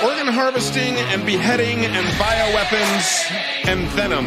Organ harvesting and beheading and bioweapons and venom.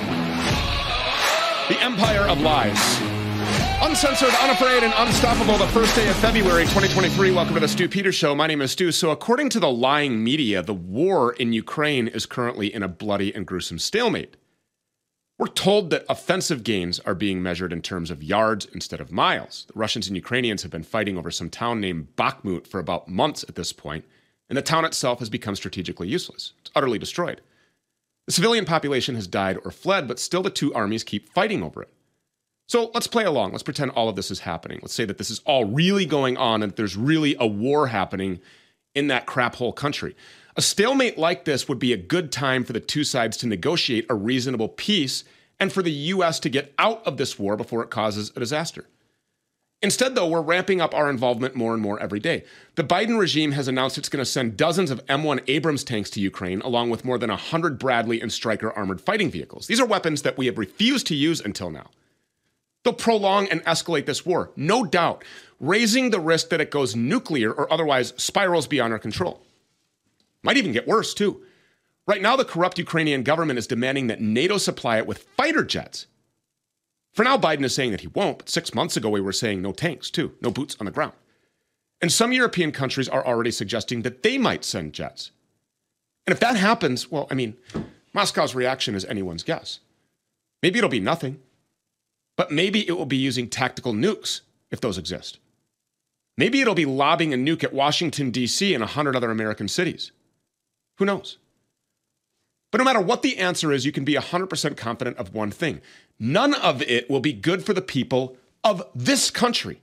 The empire of lies. Uncensored, unafraid, and unstoppable the first day of February 2023. Welcome to the Stu Peters Show. My name is Stu. So according to the lying media, the war in Ukraine is currently in a bloody and gruesome stalemate. We're told that offensive gains are being measured in terms of yards instead of miles. The Russians and Ukrainians have been fighting over some town named Bakhmut for about months at this point, and the town itself has become strategically useless. It's utterly destroyed. The civilian population has died or fled, but still the two armies keep fighting over it. So let's play along. Let's pretend all of this is happening. Let's say that this is all really going on and that there's really a war happening in that crap hole country. A stalemate like this would be a good time for the two sides to negotiate a reasonable peace and for the U.S. to get out of this war before it causes a disaster. Instead, though, we're ramping up our involvement more and more every day. The Biden regime has announced it's going to send dozens of M1 Abrams tanks to Ukraine, along with more than 100 Bradley and Stryker armored fighting vehicles. These are weapons that we have refused to use until now. They'll prolong and escalate this war, no doubt, raising the risk that it goes nuclear or otherwise spirals beyond our control. Might even get worse, too. Right now, the corrupt Ukrainian government is demanding that NATO supply it with fighter jets. For now, Biden is saying that he won't, but 6 months ago we were saying no tanks, too, no boots on the ground. And some European countries are already suggesting that they might send jets. And if that happens, well, Moscow's reaction is anyone's guess. Maybe it'll be nothing, but maybe it will be using tactical nukes, if those exist. Maybe it'll be lobbing a nuke at Washington, D.C. and 100 other American cities. Who knows? But no matter what the answer is, you can be 100% confident of one thing. None of it will be good for the people of this country.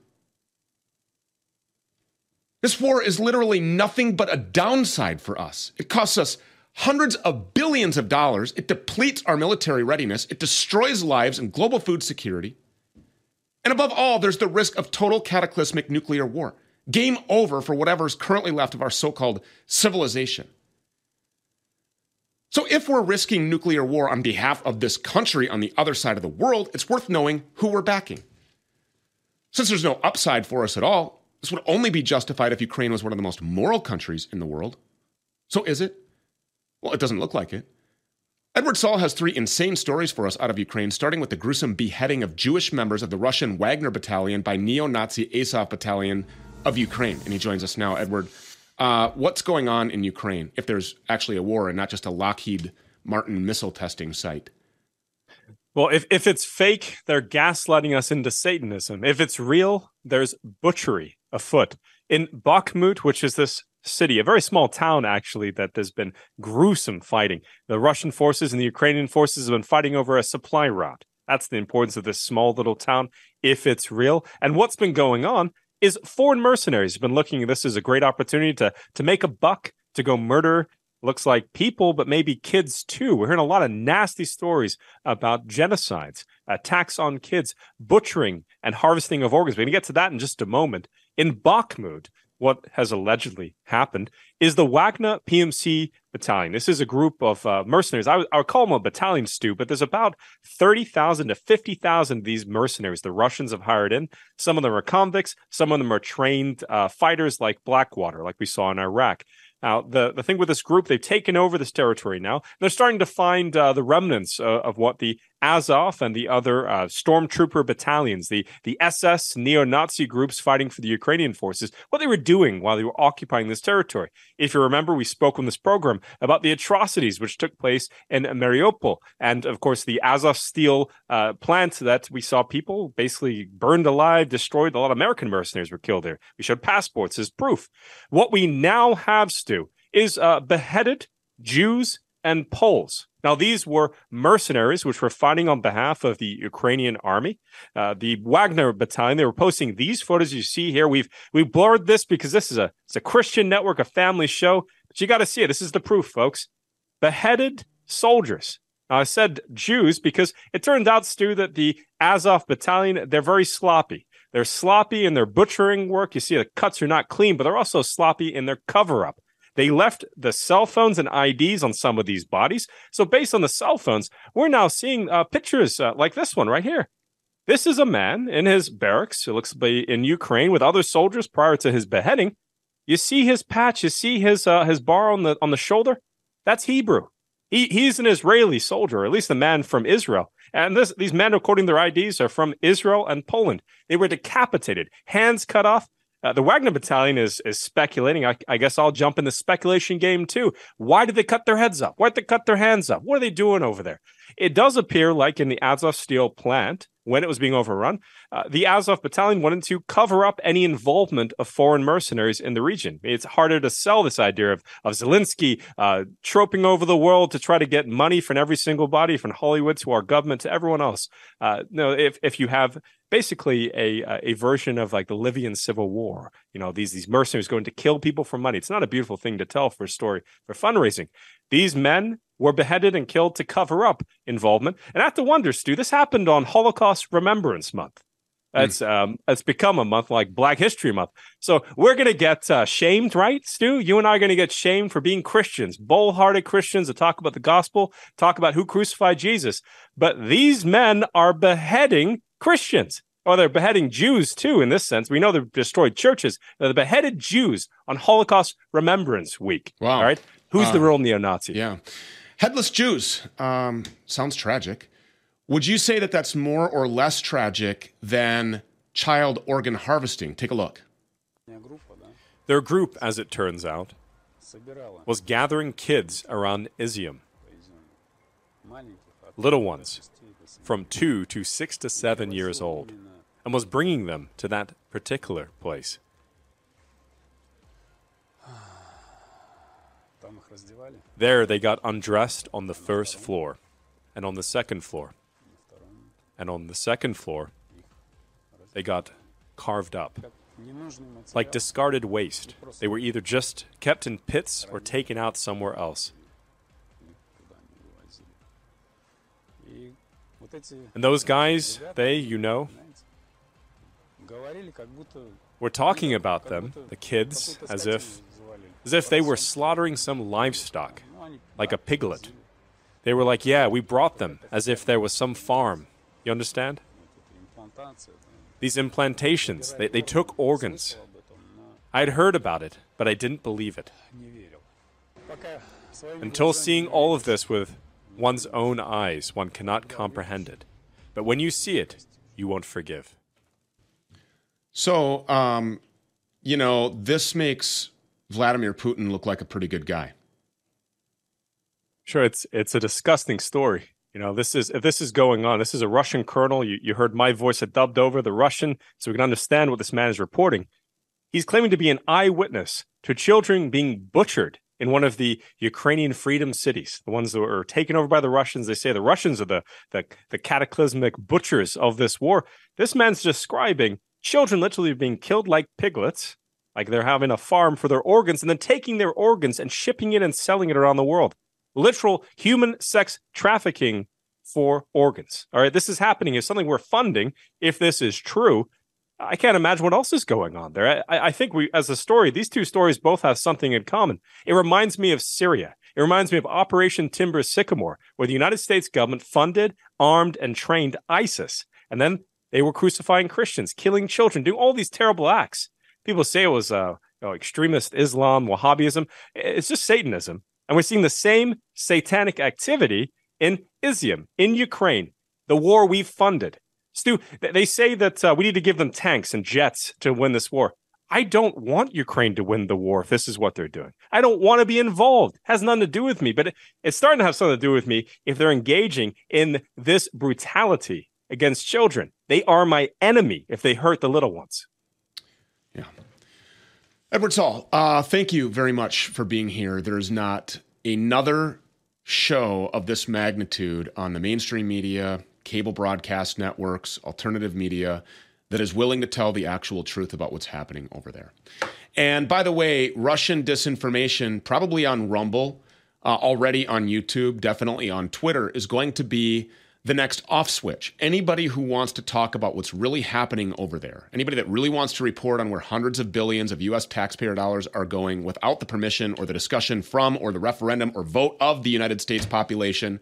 This war is literally nothing but a downside for us. It costs us hundreds of billions of dollars. It depletes our military readiness. It destroys lives and global food security. And above all, there's the risk of total cataclysmic nuclear war. Game over for whatever is currently left of our so-called civilization. So if we're risking nuclear war on behalf of this country on the other side of the world, it's worth knowing who we're backing. Since there's no upside for us at all, this would only be justified if Ukraine was one of the most moral countries in the world. So is it? Well, it doesn't look like it. Edward Saul has 3 insane stories for us out of Ukraine, starting with the gruesome beheading of Jewish members of the Russian Wagner Battalion by neo-Nazi Azov Battalion of Ukraine. And he joins us now. Edward, what's going on in Ukraine if there's actually a war and not just a Lockheed Martin missile testing site? Well, if it's fake, they're gaslighting us into Satanism. If it's real, there's butchery afoot. In Bakhmut, which is this city, a very small town, actually, that there's been gruesome fighting. The Russian forces and the Ukrainian forces have been fighting over a supply route. That's the importance of this small little town, if it's real. And what's been going on is foreign mercenaries have been looking at this as a great opportunity to make a buck, to go murder, looks like people, but maybe kids too. We're hearing a lot of nasty stories about genocides, attacks on kids, butchering and harvesting of organs. We're going to get to that in just a moment. In Bakhmut, what has allegedly happened is the Wagner PMC battalion. This is a group of mercenaries. I would call them a battalion, Stu, but there's about 30,000 to 50,000 of these mercenaries the Russians have hired in. Some of them are convicts. Some of them are trained fighters like Blackwater, like we saw in Iraq. Now, the thing with this group, they've taken over this territory now. They're starting to find the remnants of what the Azov and the other stormtrooper battalions, the SS neo-Nazi groups fighting for the Ukrainian forces, what they were doing while they were occupying this territory. If you remember, we spoke on this program about the atrocities which took place in Mariupol, and of course the Azov Steel plant that we saw people basically burned alive, destroyed. A lot of American mercenaries were killed there. We showed passports as proof. What we now have, Stu, is beheaded Jews and Poles. Now, these were mercenaries which were fighting on behalf of the Ukrainian army. The Wagner battalion, they were posting these photos you see here. We've blurred this because it's a Christian network, a family show, but you got to see it. This is the proof, folks. Beheaded soldiers. Now, I said Jews because it turned out, Stu, that the Azov battalion, they're very sloppy. They're sloppy in their butchering work. You see the cuts are not clean, but they're also sloppy in their cover-up. They left the cell phones and IDs on some of these bodies. So based on the cell phones, we're now seeing pictures like this one right here. This is a man in his barracks, who looks to be in Ukraine with other soldiers prior to his beheading. You see his patch, you see his bar on the shoulder? That's Hebrew. He's an Israeli soldier, or at least a man from Israel. And these men, according to their IDs, are from Israel and Poland. They were decapitated, hands cut off. The Wagner Battalion is speculating. I guess I'll jump in the speculation game too. Why did they cut their heads up? Why did they cut their hands up? What are they doing over there? It does appear like in the Azov steel plant, when it was being overrun, the Azov Battalion wanted to cover up any involvement of foreign mercenaries in the region. It's harder to sell this idea of Zelensky troping over the world to try to get money from every single body, from Hollywood to our government to everyone else. If you have basically a version of like the Libyan civil war, these mercenaries going to kill people for money. It's not a beautiful thing to tell for a story, for fundraising. These men were beheaded and killed to cover up involvement. And I have to wonder, Stu, this happened on Holocaust Remembrance Month. It's become a month like Black History Month. So we're going to get shamed, right, Stu? You and I are going to get shamed for being Christians, bold-hearted Christians that talk about the gospel, talk about who crucified Jesus. But these men are beheading Christians. Or they're beheading Jews, too, in this sense. We know they've destroyed churches. They're beheaded Jews on Holocaust Remembrance Week. Wow. All right? Who's the real neo-Nazi? Yeah. Headless Jews. Sounds tragic. Would you say that that's more or less tragic than child organ harvesting? Take a look. Their group, as it turns out, was gathering kids around Izium. Little ones, from 2 to 6 to 7 years old, and was bringing them to that particular place. There they got undressed on the first floor, and on the second floor. And on the second floor, they got carved up. Like discarded waste. They were either just kept in pits or taken out somewhere else. And those guys, we're talking about them, the kids, as if they were slaughtering some livestock, like a piglet. They were like, yeah, we brought them, as if there was some farm. You understand? These implantations, they took organs. I had heard about it, but I didn't believe it. Until seeing all of this with one's own eyes, one cannot comprehend it. But when you see it, you won't forgive. So, this makes Vladimir Putin look like a pretty good guy. Sure, it's a disgusting story. If this is going on, this is a Russian colonel. You heard my voice dubbed over the Russian, so we can understand what this man is reporting. He's claiming to be an eyewitness to children being butchered in one of the Ukrainian freedom cities, the ones that were taken over by the Russians. They say the Russians are the cataclysmic butchers of this war. This man's describing children literally being killed like piglets, like they're having a farm for their organs, and then taking their organs and shipping it and selling it around the world. Literal human sex trafficking for organs. All right, this is happening. It's something we're funding. If this is true, I can't imagine what else is going on there. I think as a story, these two stories both have something in common. It reminds me of Syria. It reminds me of Operation Timber Sycamore, where the United States government funded, armed, and trained ISIS. And then they were crucifying Christians, killing children, doing all these terrible acts. People say it was extremist Islam, Wahhabism. It's just Satanism. And we're seeing the same satanic activity in Izium, in Ukraine, the war we've funded. Stu, they say that we need to give them tanks and jets to win this war. I don't want Ukraine to win the war if this is what they're doing. I don't want to be involved. It has nothing to do with me, but it's starting to have something to do with me if they're engaging in this brutality against children. They are my enemy if they hurt the little ones. Yeah. Edward Saul, thank you very much for being here. There's not another show of this magnitude on the mainstream media, cable broadcast networks, alternative media that is willing to tell the actual truth about what's happening over there. And by the way, Russian disinformation, probably on Rumble, already on YouTube, definitely on Twitter, is going to be the next off switch. Anybody who wants to talk about what's really happening over there, anybody that really wants to report on where hundreds of billions of U.S. taxpayer dollars are going without the permission or the discussion from or the referendum or vote of the United States population,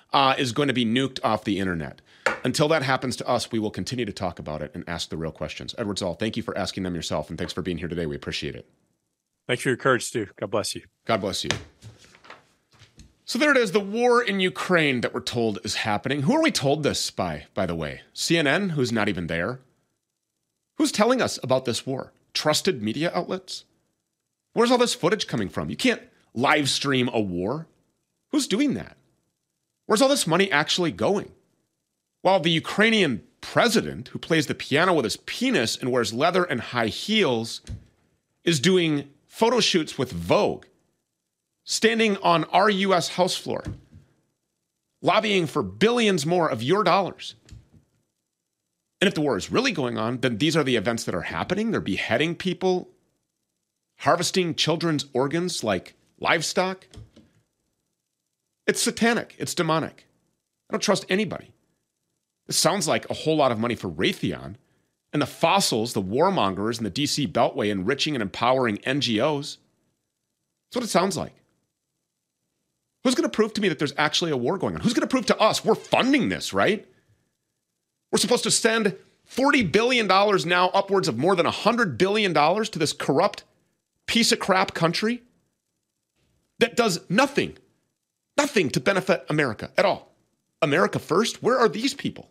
is going to be nuked off the internet. Until that happens to us, we will continue to talk about it and ask the real questions. Edward Saul, thank you for asking them yourself, and thanks for being here today. We appreciate it. Thanks for your courage, Stu. God bless you. God bless you. So there it is, the war in Ukraine that we're told is happening. Who are we told this by the way? CNN, who's not even there? Who's telling us about this war? Trusted media outlets? Where's all this footage coming from? You can't live stream a war. Who's doing that? Where's all this money actually going? While the Ukrainian president, who plays the piano with his penis and wears leather and high heels, is doing photo shoots with Vogue, standing on our U.S. House floor, lobbying for billions more of your dollars. And if the war is really going on, then these are the events that are happening. They're beheading people, harvesting children's organs like livestock. It's satanic. It's demonic. I don't trust anybody. This sounds like a whole lot of money for Raytheon and the fossils, the warmongers in the DC Beltway enriching and empowering NGOs. That's what it sounds like. Who's going to prove to me that there's actually a war going on? Who's going to prove to us? We're funding this, right? We're supposed to send $40 billion now, upwards of more than $100 billion to this corrupt piece of crap country that does nothing to benefit America at all. America first? Where are these people?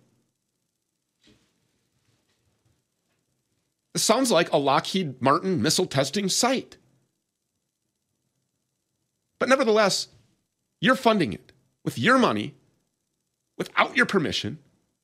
This sounds like a Lockheed Martin missile testing site. But nevertheless, you're funding it with your money, without your permission,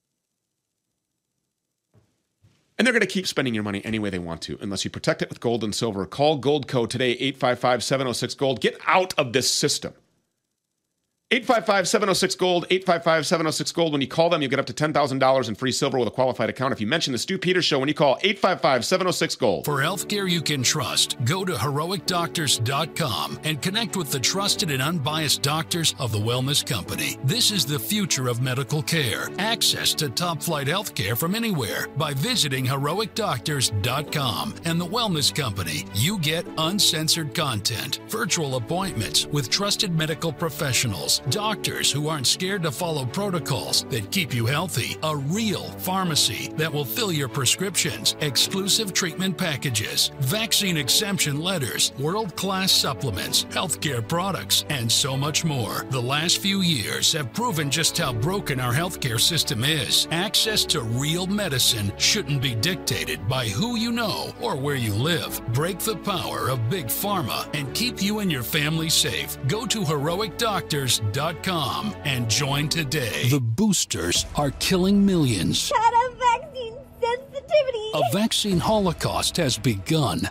and they're going to keep spending your money any way they want to, unless you protect it with gold and silver. Call Goldco today, 855-706-GOLD. Get out of this system. 855-706-GOLD, 855-706-GOLD. When you call them, you'll get up to $10,000 in free silver with a qualified account. If you mention the Stu Peters Show when you call 855-706-GOLD. For healthcare you can trust, go to HeroicDoctors.com and connect with the trusted and unbiased doctors of the Wellness Company. This is the future of medical care. Access to top-flight healthcare from anywhere by visiting HeroicDoctors.com. And the Wellness Company, you get uncensored content, virtual appointments with trusted medical professionals, doctors who aren't scared to follow protocols that keep you healthy, a real pharmacy that will fill your prescriptions, exclusive treatment packages, vaccine exemption letters, world-class supplements, healthcare products, and so much more. The last few years have proven just how broken our healthcare system is. Access to real medicine shouldn't be dictated by who you know or where you live. Break the power of Big Pharma and keep you and your family safe. Go to HeroicDoctors.com and join today. The boosters are killing millions. Had a vaccine sensitivity. A vaccine holocaust has begun.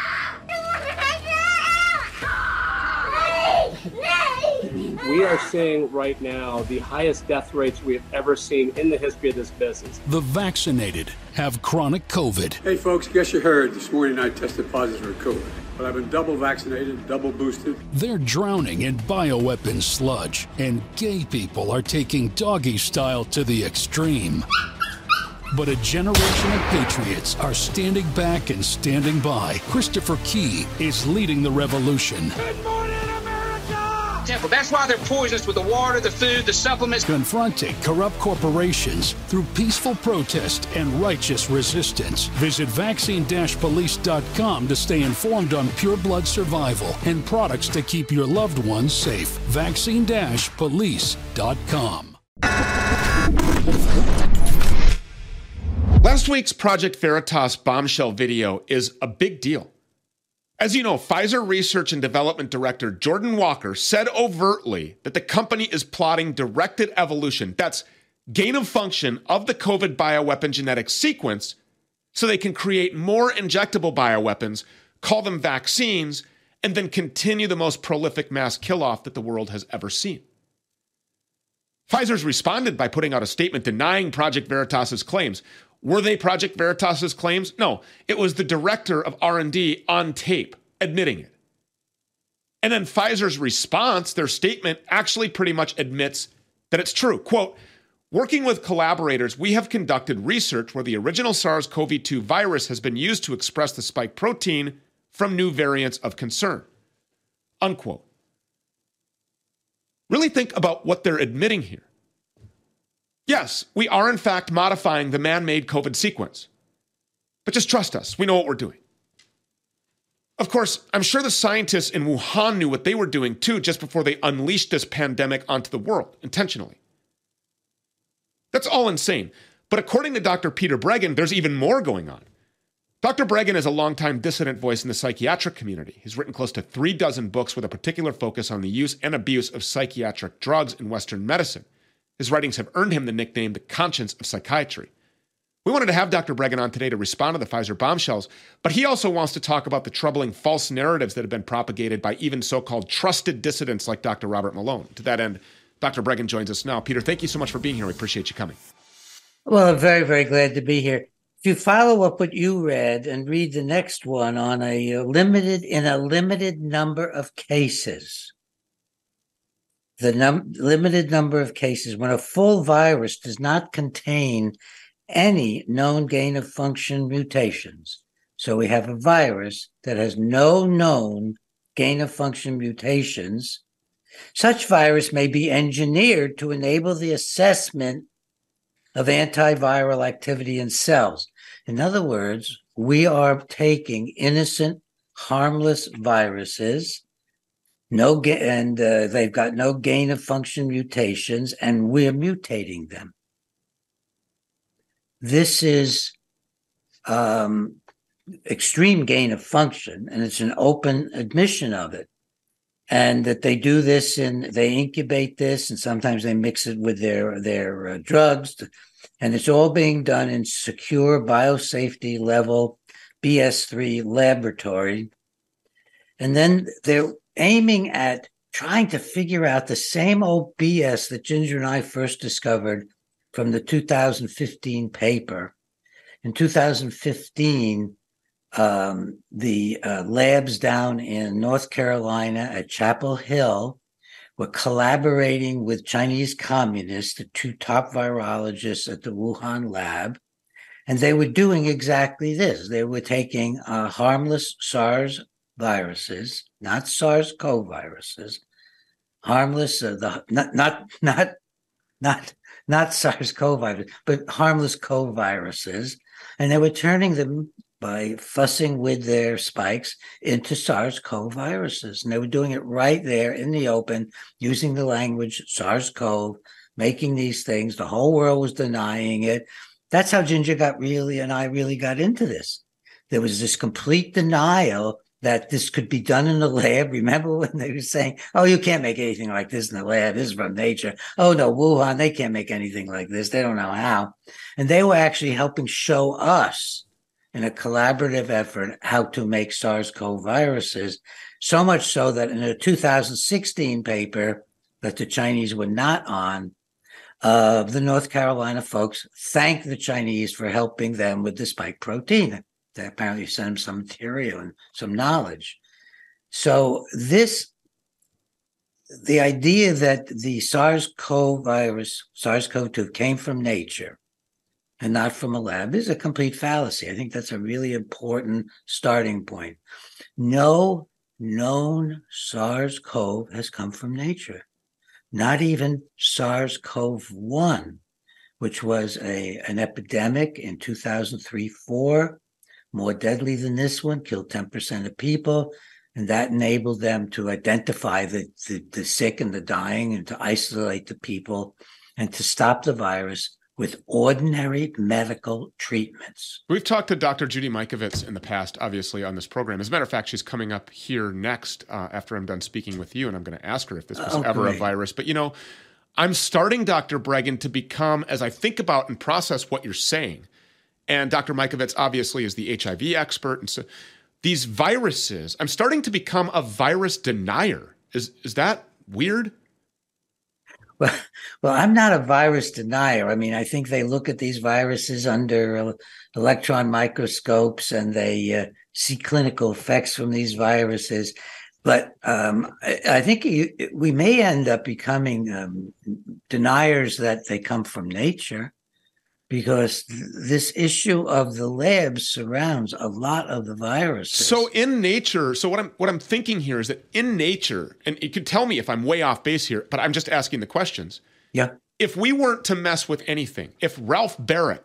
We are seeing right now the highest death rates we have ever seen in the history of this business. The vaccinated have chronic COVID. Hey folks, guess you heard this morning I tested positive for COVID. But I've been double vaccinated, double boosted. They're drowning in bioweapon sludge, and gay people are taking doggy style to the extreme. But a generation of patriots are standing back and standing by. Christopher Key is leading the revolution. Good morning, America! Temple. That's why they're poisonous with the water, the food, the supplements. Confronting corrupt corporations through peaceful protest and righteous resistance. Visit vaccine-police.com to stay informed on pure blood survival and products to keep your loved ones safe. Vaccine-police.com. Last week's Project Veritas bombshell video is a big deal. As you know, Pfizer Research and Development Director Jordan Walker said overtly that the company is plotting directed evolution, that's gain of function of the COVID bioweapon genetic sequence, so they can create more injectable bioweapons, call them vaccines, and then continue the most prolific mass kill-off that the world has ever seen. Pfizer's responded by putting out a statement denying Project Veritas's claims. Were they Project Veritas's claims? No, it was the director of R&D on tape admitting it. And then Pfizer's response, their statement, actually pretty much admits that it's true. Quote, working with collaborators, we have conducted research where the original SARS-CoV-2 virus has been used to express the spike protein from new variants of concern. Unquote. Really think about what they're admitting here. Yes, we are in fact modifying the man-made COVID sequence. But just trust us, we know what we're doing. Of course, I'm sure the scientists in Wuhan knew what they were doing too just before they unleashed this pandemic onto the world, intentionally. That's all insane. But according to Dr. Peter Breggin, there's even more going on. Dr. Breggin is a longtime dissident voice in the psychiatric community. He's written close to 36 books with a particular focus on the use and abuse of psychiatric drugs in Western medicine. His writings have earned him the nickname the conscience of psychiatry. We wanted to have Dr. Breggin on today to respond to the Pfizer bombshells, but he also wants to talk about the troubling false narratives that have been propagated by even so-called trusted dissidents like Dr. Robert Malone. To that end, Dr. Breggin joins us now. Peter, thank you so much for being here. We appreciate you coming. Well, I'm very, very glad to be here. If you follow up what you read and read the next one on a limited number of cases, limited number of cases, when a full virus does not contain any known gain of function mutations. So we have a virus that has no known gain of function mutations. Such virus may be engineered to enable the assessment of antiviral activity in cells. In other words, we are taking innocent, harmless viruses, they've got no gain of function mutations, and we're mutating them. This is extreme gain of function, and it's an open admission of it. And that they do this they incubate this, and sometimes they mix it with their drugs. And it's all being done in secure biosafety level BS3 laboratory. And then they're aiming at trying to figure out the same old BS that Ginger and I first discovered from the 2015 paper. In 2015, the labs down in North Carolina at Chapel Hill were collaborating with Chinese communists, the two top virologists at the Wuhan lab, and they were doing exactly this. They were taking harmless SARS viruses, not SARS-CoV viruses, harmless, not SARS-CoV virus, but harmless CoV viruses, and they were turning them by fussing with their spikes into SARS-CoV viruses. And they were doing it right there in the open, using the language SARS-CoV, making these things. The whole world was denying it. That's how Ginger and I really got into this. There was this complete denial that this could be done in the lab. Remember when they were saying, oh, you can't make anything like this in the lab. This is from nature. Oh, no, Wuhan, they can't make anything like this. They don't know how. And they were actually helping show us in a collaborative effort how to make SARS-CoV viruses, so much so that in a 2016 paper that the Chinese were not on, the North Carolina folks thanked the Chinese for helping them with the spike protein. They apparently sent them some material and some knowledge. So the idea that the SARS-CoV virus, SARS-CoV-2, came from nature and not from a lab is a complete fallacy. I think that's a really important starting point. No known SARS-CoV has come from nature, not even SARS-CoV-1, which was an epidemic in 2003-04, more deadly than this one, killed 10% of people, and that enabled them to identify the sick and the dying and to isolate the people and to stop the virus with ordinary medical treatments. We've talked to Dr. Judy Mikovits in the past, obviously, on this program. As a matter of fact, she's coming up here next after I'm done speaking with you, and I'm going to ask her if this was ever a virus. But, I'm starting, Dr. Breggin, to become, as I think about and process what you're saying, and Dr. Mikovits obviously is the HIV expert, and so these viruses, I'm starting to become a virus denier. Is that weird? Well, I'm not a virus denier. I mean, I think they look at these viruses under electron microscopes and they see clinical effects from these viruses. But I think we may end up becoming deniers that they come from nature, because this issue of the lab surrounds a lot of the viruses. So in nature, what I'm thinking here is that in nature, and you could tell me if I'm way off base here, but I'm just asking the questions. Yeah. If we weren't to mess with anything, if Ralph Baric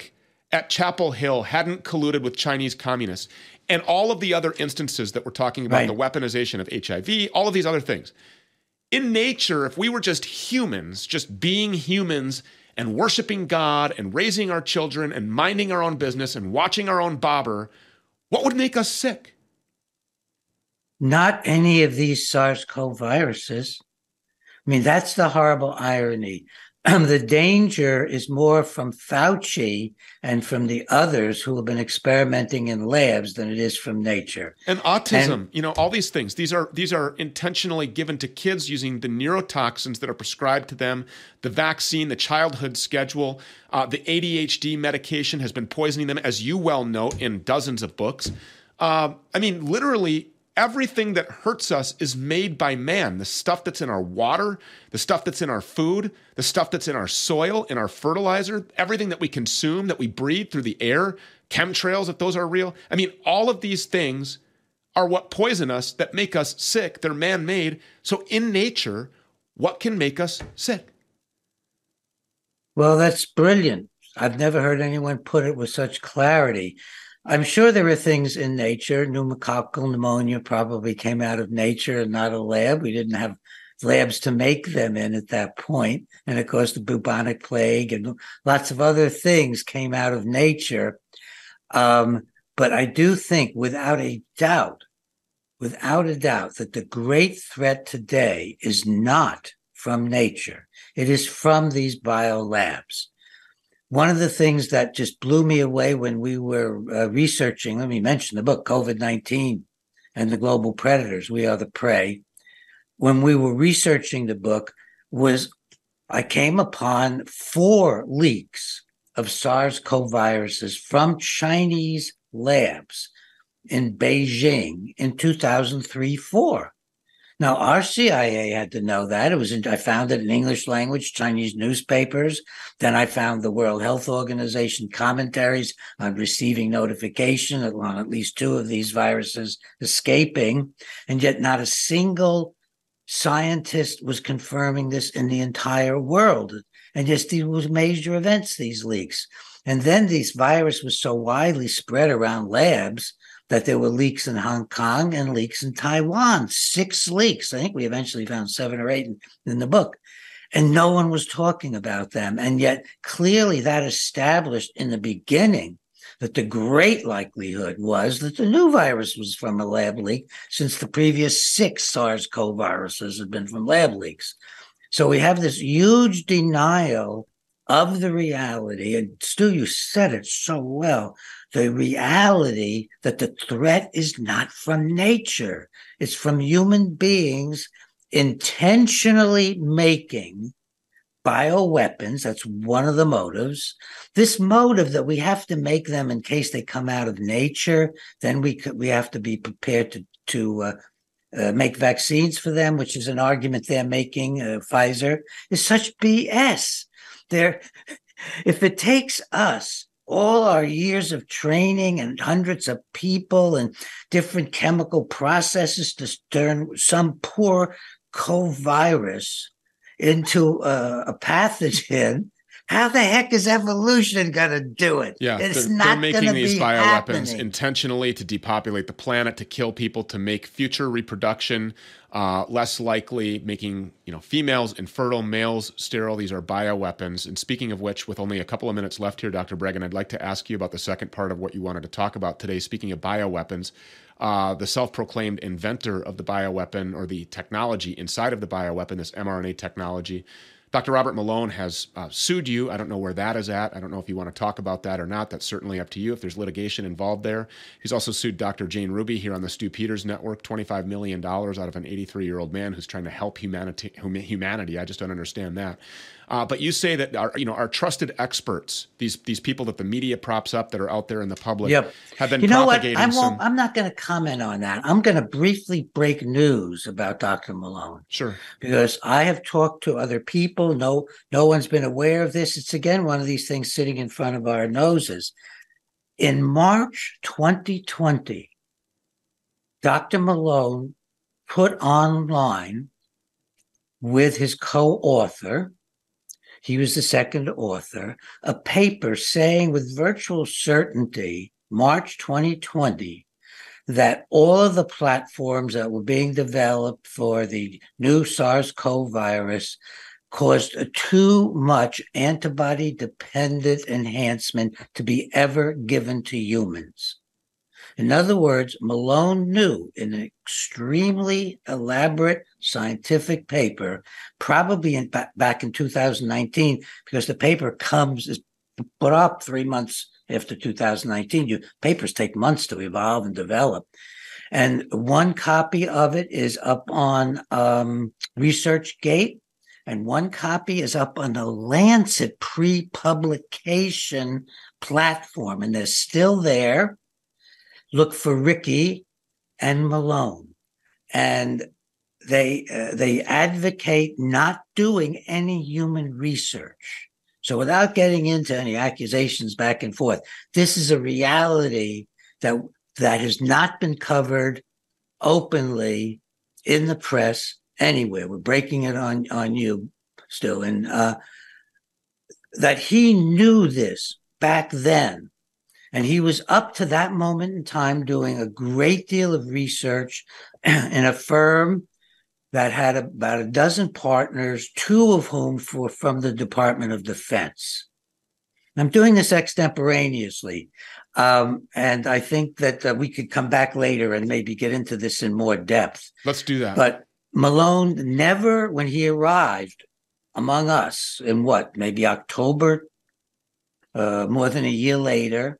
at Chapel Hill hadn't colluded with Chinese communists, and all of the other instances that we're talking about, the weaponization of HIV, all of these other things. In nature, if we were just humans, just being humans and worshiping God and raising our children and minding our own business and watching our own bobber, what would make us sick? Not any of these SARS-CoV viruses. I mean, that's the horrible irony. The danger is more from Fauci and from the others who have been experimenting in labs than it is from nature. And autism, all these things. These are intentionally given to kids using the neurotoxins that are prescribed to them, the vaccine, the childhood schedule, the ADHD medication has been poisoning them, as you well note in dozens of books. Literally, everything that hurts us is made by man. The stuff that's in our water, the stuff that's in our food, the stuff that's in our soil, in our fertilizer, everything that we consume, that we breathe through the air, chemtrails, if those are real. All of these things are what poison us, that make us sick. They're man-made. So in nature, what can make us sick? Well, that's brilliant. I've never heard anyone put it with such clarity. I'm sure there are things in nature. Pneumococcal pneumonia probably came out of nature and not a lab. We didn't have labs to make them in at that point. And of course, the bubonic plague and lots of other things came out of nature. But I do think without a doubt, that the great threat today is not from nature. It is from these biolabs. One of the things that just blew me away when we were researching, let me mention the book, COVID-19 and the Global Predators, We Are the Prey. When we were researching the book, was I came upon 4 leaks of SARS-CoV viruses from Chinese labs in Beijing in 2003-04. Now, our CIA had to know that. I found it in English language, Chinese newspapers. Then I found the World Health Organization commentaries on receiving notification on at least 2 of these viruses escaping. And yet not a single scientist was confirming this in the entire world. And just these were major events, these leaks. And then this virus was so widely spread around labs that there were leaks in Hong Kong and leaks in Taiwan, 6 leaks. I think we eventually found 7 or 8 in the book. And no one was talking about them. And yet clearly that established in the beginning that the great likelihood was that the new virus was from a lab leak, since the previous 6 SARS-CoV viruses had been from lab leaks. So we have this huge denial of the reality. And Stu, you said it so well. The reality that the threat is not from nature. It's from human beings intentionally making bioweapons. That's one of the motives. This motive that we have to make them in case they come out of nature, then we have to be prepared to make vaccines for them, which is an argument they're making, Pfizer, is such BS. If it takes us all our years of training and hundreds of people and different chemical processes to turn some poor co-virus into a pathogen, how the heck is evolution going to do it? Yeah, they're making these bioweapons intentionally to depopulate the planet, to kill people, to make future reproduction less likely, making females infertile, males sterile. These are bioweapons. And speaking of which, with only a couple of minutes left here, Dr. Breggin, I'd like to ask you about the second part of what you wanted to talk about today. Speaking of bioweapons, the self-proclaimed inventor of the bioweapon, or the technology inside of the bioweapon, this mRNA technology, Dr. Robert Malone has sued you. I don't know where that is at. I don't know if you want to talk about that or not. That's certainly up to you if there's litigation involved there. He's also sued Dr. Jane Ruby here on the Stu Peters Network, $25 million out of an 83-year-old man who's trying to help humanity. I just don't understand that. But you say that our trusted experts, these people that the media props up that are out there in the public, have been propagating I'm not going to comment on that. I'm going to briefly break news about Dr. Malone. Sure. Because I have talked to other people. No one's been aware of this. It's, again, one of these things sitting in front of our noses. In March 2020, Dr. Malone put online with his co-author he was the second author, a paper saying with virtual certainty, March 2020, that all of the platforms that were being developed for the new SARS-CoV virus caused too much antibody-dependent enhancement to be ever given to humans. In other words, Malone knew in an extremely elaborate scientific paper, probably back in 2019, because the paper is put up 3 months after 2019. Papers take months to evolve and develop. And one copy of it is up on ResearchGate, and one copy is up on the Lancet pre-publication platform, and they're still there. Look for Ricky and Malone, and they advocate not doing any human research. So without getting into any accusations back and forth, this is a reality that has not been covered openly in the press anywhere. We're breaking it on you still, and that he knew this back then. And he was up to that moment in time doing a great deal of research in a firm that had about a dozen partners, 2 of whom were from the Department of Defense. I'm doing this extemporaneously, and I think that we could come back later and maybe get into this in more depth. Let's do that. But Malone never, when he arrived among us in maybe October, more than a year later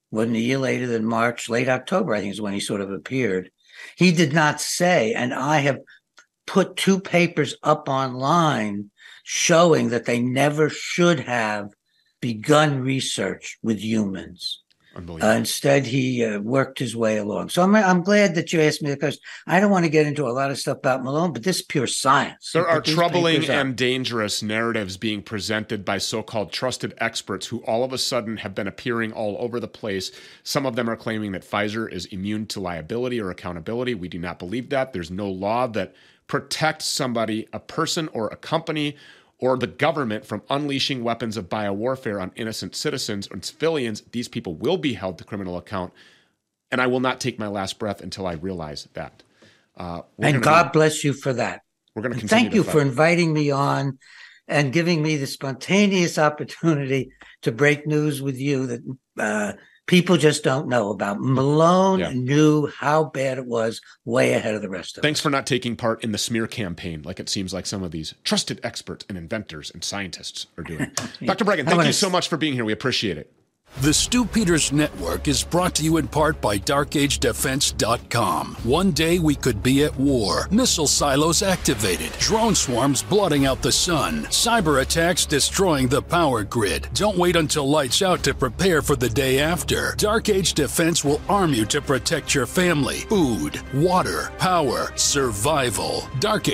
than March, late October, I think is when he sort of appeared. He did not say, and I have put 2 papers up online showing that they never should have begun research with humans. Instead, he worked his way along. So I'm glad that you asked me the question. I don't want to get into a lot of stuff about Malone, but this is pure science. There are troubling and dangerous narratives being presented by so-called trusted experts who all of a sudden have been appearing all over the place. Some of them are claiming that Pfizer is immune to liability or accountability. We do not believe that. There's no law that protects somebody, a person or a company or the government from unleashing weapons of biowarfare on innocent citizens or civilians. These people will be held to criminal account, and I will not take my last breath until I realize that. And God bless you for that. We're going to continue. Thank you for inviting me on and giving me the spontaneous opportunity to break news with you that people just don't know about. Malone knew how bad it was way ahead of the rest of us. Thanks for not taking part in the smear campaign like it seems like some of these trusted experts and inventors and scientists are doing. Dr. Breggin, thank you so much for being here. We appreciate it. The Stu Peters Network is brought to you in part by DarkAgeDefense.com. One day we could be at war. Missile silos activated. Drone swarms blotting out the sun. Cyber attacks destroying the power grid. Don't wait until lights out to prepare for the day after. Dark Age Defense will arm you to protect your family. Food, water, power, survival.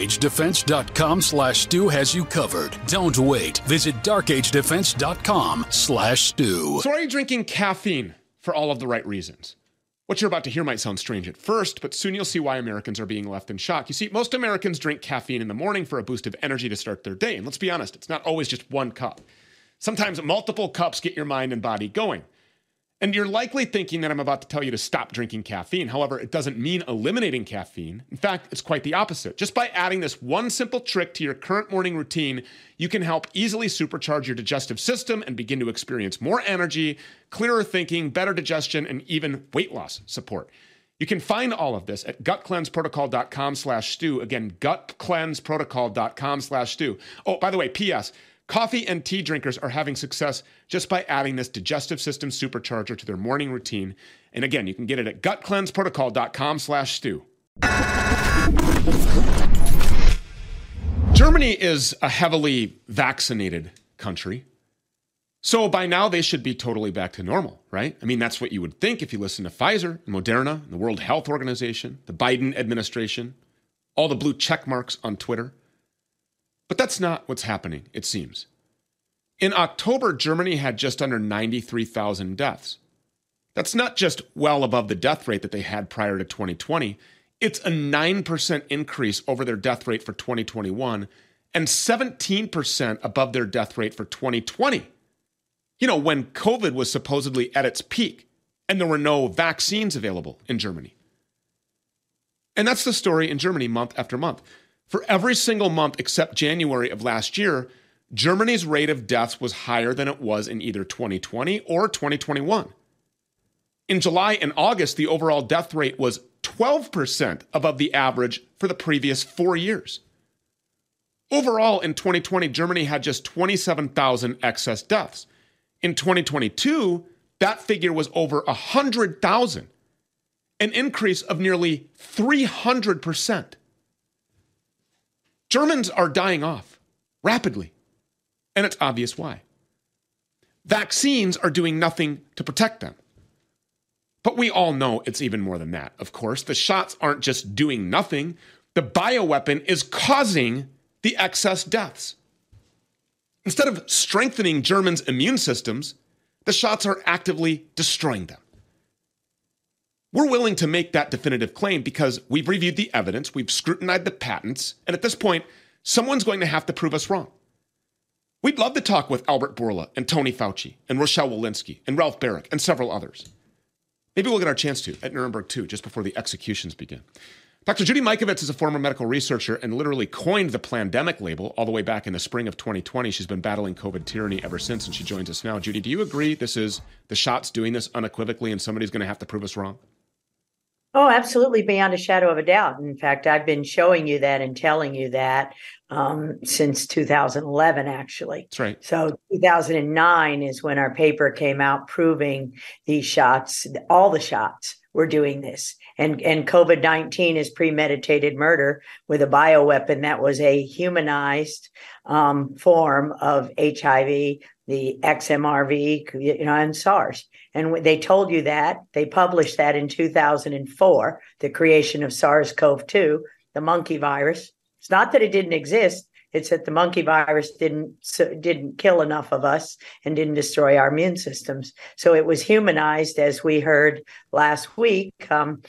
DarkAgeDefense.com/Stu has you covered. Don't wait. Visit DarkAgeDefense.com/Stu. So are you drinking caffeine for all of the right reasons? What you're about to hear might sound strange at first, but soon you'll see why Americans are being left in shock. You see, most Americans drink caffeine in the morning for a boost of energy to start their day. And let's be honest, it's not always just one cup. Sometimes multiple cups get your mind and body going. And you're likely thinking that I'm about to tell you to stop drinking caffeine. However, it doesn't mean eliminating caffeine. In fact, it's quite the opposite. Just by adding this one simple trick to your current morning routine, you can help easily supercharge your digestive system and begin to experience more energy, clearer thinking, better digestion, and even weight loss support. You can find all of this at gutcleanseprotocol.com/Stu. Again, gutcleanseprotocol.com/Stu. Oh, by the way, P.S., coffee and tea drinkers are having success just by adding this digestive system supercharger to their morning routine. And again, you can get it at gutcleanseprotocol.com/Stu. Germany is a heavily vaccinated country. So by now they should be totally back to normal, right? I mean, that's what you would think if you listen to Pfizer, Moderna, the World Health Organization, the Biden administration, all the blue check marks on Twitter. But that's not what's happening, it seems. In October, Germany had just under 93,000 deaths. That's not just well above the death rate that they had prior to 2020. It's a 9% increase over their death rate for 2021 and 17% above their death rate for 2020. When COVID was supposedly at its peak and there were no vaccines available in Germany. And that's the story in Germany month after month. For every single month except January of last year, Germany's rate of deaths was higher than it was in either 2020 or 2021. In July and August, the overall death rate was 12% above the average for the previous 4 years. Overall, in 2020, Germany had just 27,000 excess deaths. In 2022, that figure was over 100,000, an increase of nearly 300%. Germans are dying off rapidly, and it's obvious why. Vaccines are doing nothing to protect them. But we all know it's even more than that, of course. The shots aren't just doing nothing. The bioweapon is causing the excess deaths. Instead of strengthening Germans' immune systems, the shots are actively destroying them. We're willing to make that definitive claim because we've reviewed the evidence, we've scrutinized the patents, and at this point, someone's going to have to prove us wrong. We'd love to talk with Albert Bourla and Tony Fauci and Rochelle Walensky and Ralph Baric and several others. Maybe we'll get our chance to at Nuremberg 2, just before the executions begin. Dr. Judy Mikovits is a former medical researcher and literally coined the plandemic label all the way back in the spring of 2020. She's been battling COVID tyranny ever since, and she joins us now. Judy, do you agree this is the shots doing this unequivocally and somebody's going to have to prove us wrong? Oh, absolutely, beyond a shadow of a doubt. In fact, I've been showing you that and telling you that since 2011, actually. That's right. So 2009 is when our paper came out proving these shots, all the shots were doing this. And COVID-19 is premeditated murder with a bioweapon that was a humanized form of HIV, the XMRV, and SARS. And they told you that. They published that in 2004, the creation of SARS-CoV-2, the monkey virus. It's not that it didn't exist. It's that the monkey virus didn't kill enough of us and didn't destroy our immune systems. So it was humanized, as we heard last week, from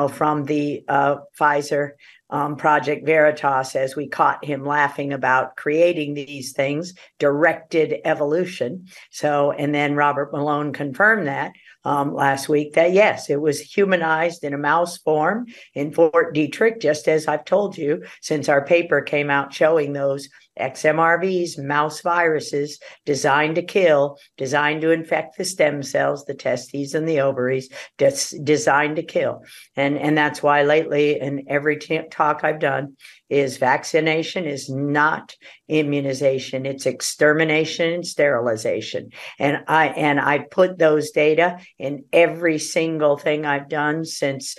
the Pfizer Project Veritas, as we caught him laughing about creating these things, directed evolution. So, and then Robert Malone confirmed that last week, that yes, it was humanized in a mouse form in Fort Detrick, just as I've told you since our paper came out showing those XMRVs, mouse viruses designed to kill, designed to infect the stem cells, the testes and the ovaries, designed to kill. And that's why lately in every talk I've done is vaccination is not immunization. It's extermination and sterilization. And I put those data in every single thing I've done since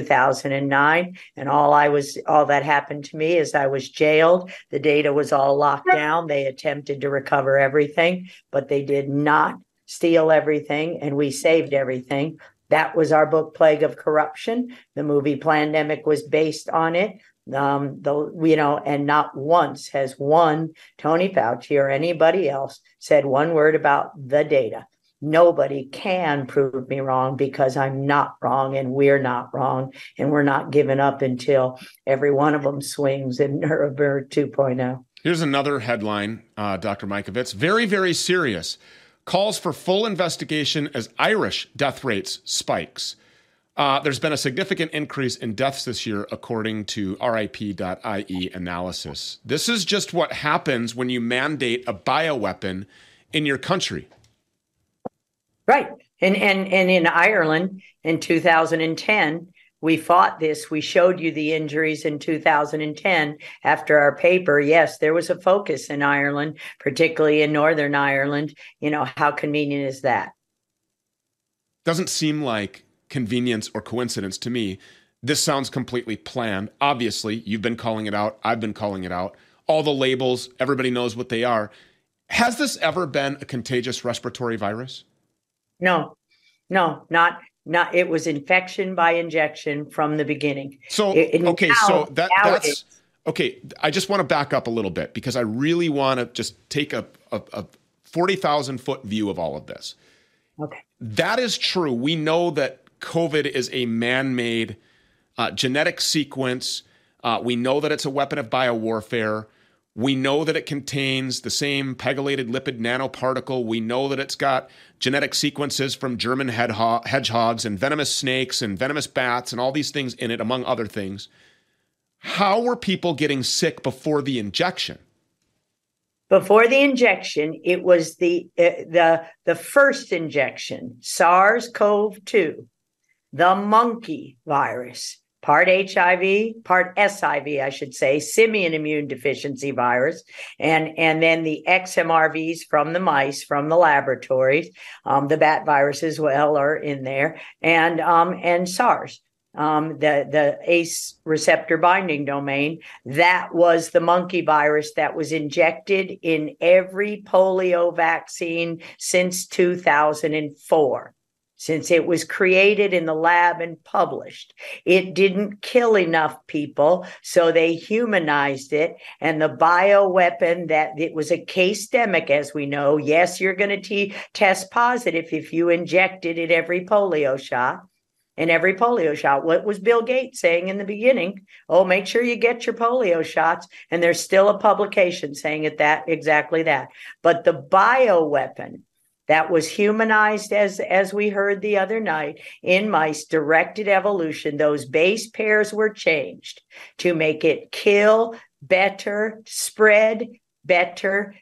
2009. And all that happened to me is I was jailed. The data was all locked down. They attempted to recover everything, but they did not steal everything, and we saved everything. That was our book, Plague of Corruption. The movie Plandemic was based on it. And not once has Tony Fauci or anybody else said one word about the data. Nobody can prove me wrong because I'm not wrong and we're not wrong, and we're not giving up until every one of them swings in Nuremberg 2.0. Here's another headline, Dr. Mikovits. Very, very serious. Calls for full investigation as Irish death rates spikes. There's been a significant increase in deaths this year, according to RIP.ie analysis. This is just what happens when you mandate a bioweapon in your country. Right. And in Ireland in 2010, we fought this. We showed you the injuries in 2010 after our paper. Yes, there was a focus in Ireland, particularly in Northern Ireland. How convenient is that? Doesn't seem like convenience or coincidence to me. This sounds completely planned. Obviously, you've been calling it out. I've been calling it out. All the labels, everybody knows what they are. Has this ever been a contagious respiratory virus? No, not. It was infection by injection from the beginning. So, that's okay. I just want to back up a little bit because I really want to just take a 40,000 foot view of all of this. Okay. That is true. We know that COVID is a man-made genetic sequence. We know that it's a weapon of biowarfare. We know that it contains the same pegylated lipid nanoparticle. We know that it's got genetic sequences from German hedgehogs and venomous snakes and venomous bats and all these things in it, among other things. How were people getting sick before the injection? Before the injection, it was the first injection, SARS-CoV-2, the monkey virus. Part HIV, part SIV, I should say, simian immune deficiency virus, and then the XMRVs from the mice, from the laboratories, the bat virus as well are in there, and SARS, the ACE receptor binding domain. That was the monkey virus that was injected in every polio vaccine since 2004. Since it was created in the lab and published. It didn't kill enough people, so they humanized it. And the bioweapon, that it was a case-demic, as we know. Yes, you're going to test positive if you injected it every polio shot. In every polio shot. What was Bill Gates saying in the beginning? Oh, make sure you get your polio shots. And there's still a publication saying it exactly that. But the bioweapon that was humanized, as we heard the other night, in mice, directed evolution, those base pairs were changed to make it kill better, spread better,